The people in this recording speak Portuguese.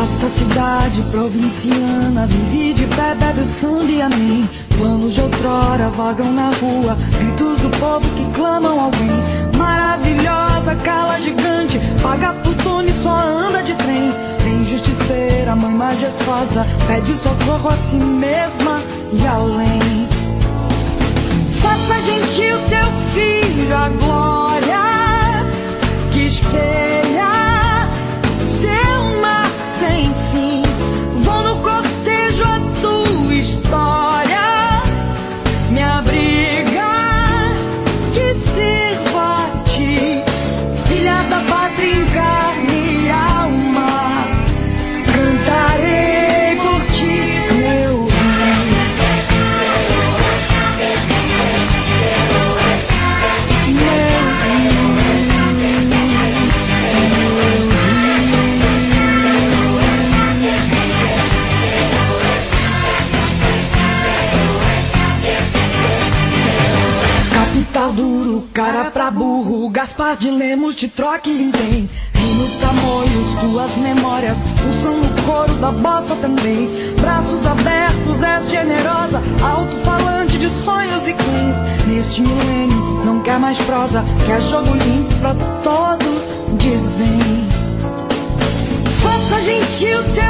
Vasta cidade provinciana, vive de pé, bebe o samba e amém. Planos de outrora vagam na rua, gritos do povo que clamam alguém. Maravilhosa, cala gigante, paga fortuna e só anda de trem. Vem justiceira, mãe majestosa, pede socorro a si mesma e além. Faça gentil teu filho a glória que espelha teu mar sem fim. Vou no cortejo a tua história, me abriga que sirva a ti, filha da pátria em carne e alma. Cantarei por ti, meu capital duro, cara pra burro, Gaspar de Lemos de troca e vintém. Reino Tamoios, tuas memórias pulsam no coro da bossa também. Braços abertos, és generosa, alto-falante de sonhos e clãs. Neste milênio não quer mais prosa, quer jogo limpo pra todo desdém. Faça gentil teu